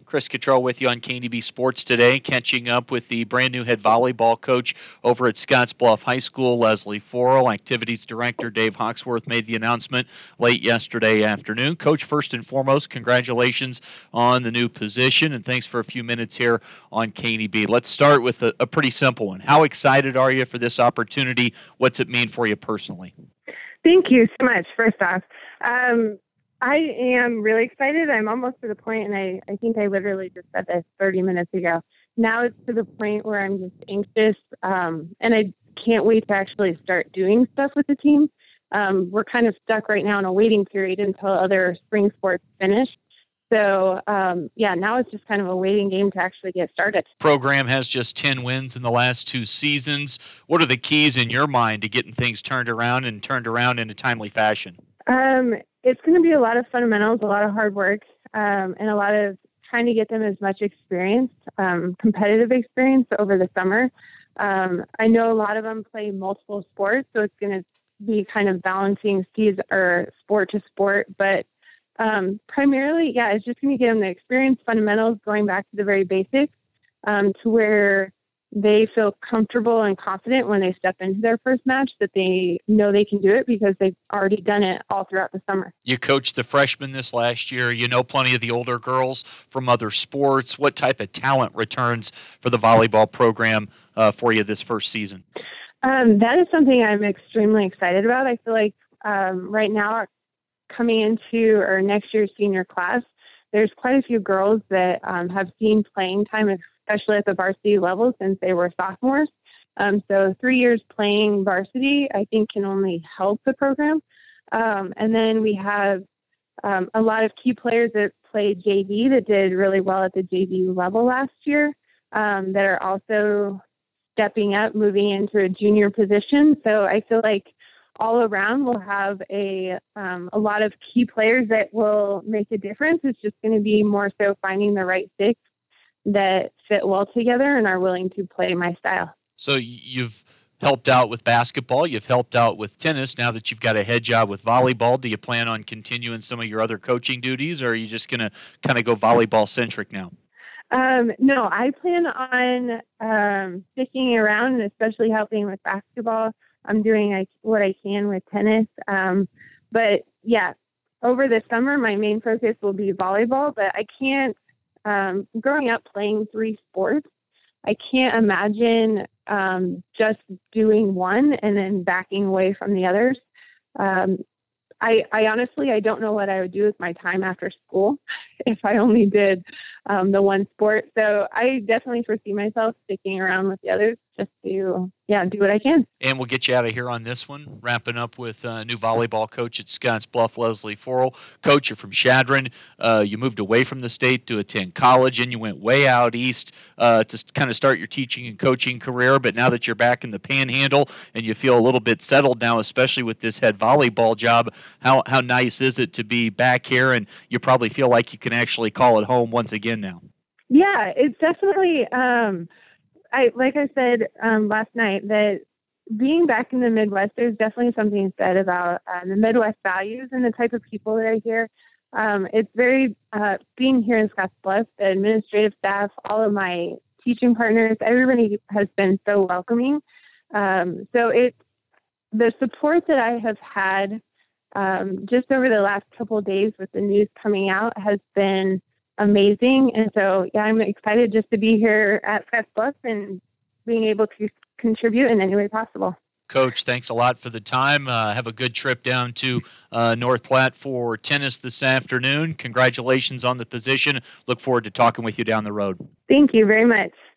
Chris Cottrell with you on KNDB Sports today, catching up with the brand new head volleyball coach over at Scottsbluff High School, Leslie Forrell. Activities Director Dave Hawksworth made the announcement late yesterday afternoon. Coach, first and foremost, congratulations on the new position, and thanks for a few minutes here on KNDB. Let's start with a pretty simple one. How excited are you for this opportunity? What's it mean for you personally? Thank you so much, first off. I am really excited. I'm almost to the point, and I think I literally just said this 30 minutes ago. Now it's to the point where I'm just anxious, and I can't wait to actually start doing stuff with the team. We're kind of stuck right now in a waiting period until other spring sports finish. So, now it's just kind of a waiting game to actually get started. Program has just 10 wins in the last 2 seasons. What are the keys in your mind to getting things turned around in a timely fashion? It's going to be a lot of fundamentals, a lot of hard work, and a lot of trying to get them as much experience, competitive experience over the summer. I know a lot of them play multiple sports, so it's going to be kind of balancing sport to sport, but primarily, it's just going to get them the experience, fundamentals, going back to the very basics, to where they feel comfortable and confident when they step into their first match that they know they can do it because they've already done it all throughout the summer. You coached the freshmen this last year. You know plenty of the older girls from other sports. What type of talent returns for the volleyball program for you this first season? That is something I'm extremely excited about. I feel like right now, coming into our next year's senior class, there's quite a few girls that have seen playing time, especially at the varsity level, since they were sophomores. So 3 years playing varsity, I think, can only help the program. And then we have a lot of key players that played JV that did really well at the JV level last year, that are also stepping up, moving into a junior position. So I feel like all around we'll have a lot of key players that will make a difference. It's just going to be more so finding the right six that fit well together and are willing to play my style. So you've helped out with basketball. You've helped out with tennis. Now that you've got a head job with volleyball, do you plan on continuing some of your other coaching duties, or are you just going to kind of go volleyball-centric now? No, I plan on sticking around and especially helping with basketball. I'm doing what I can with tennis. But over the summer, my main focus will be volleyball, but I can't, growing up playing 3 sports, I can't imagine just doing one and then backing away from the others. I honestly, I don't know what I would do with my time after school if I only did the one sport. So I definitely foresee myself sticking around with the others just to, do what I can. And we'll get you out of here on this one, wrapping up with new volleyball coach at Scottsbluff, Leslie Forrell. Coach, you're from Chadron. You moved away from the state to attend college, and you went way out east to kind of start your teaching and coaching career. But now that you're back in the Panhandle and you feel a little bit settled now, especially with this head volleyball job, how nice is it to be back here, and you probably feel like you can actually call it home once again now? Yeah, it's definitely like I said last night, that being back in the Midwest, there's definitely something said about the Midwest values and the type of people that are here. It's very, being here in Scottsbluff, the administrative staff, all of my teaching partners, everybody has been so welcoming. So the support that I have had just over the last couple of days with the news coming out has been amazing. And so, I'm excited just to be here at Scottsbluff and being able to contribute in any way possible. Coach, thanks a lot for the time. Have a good trip down to North Platte for tennis this afternoon. Congratulations on the position. Look forward to talking with you down the road. Thank you very much.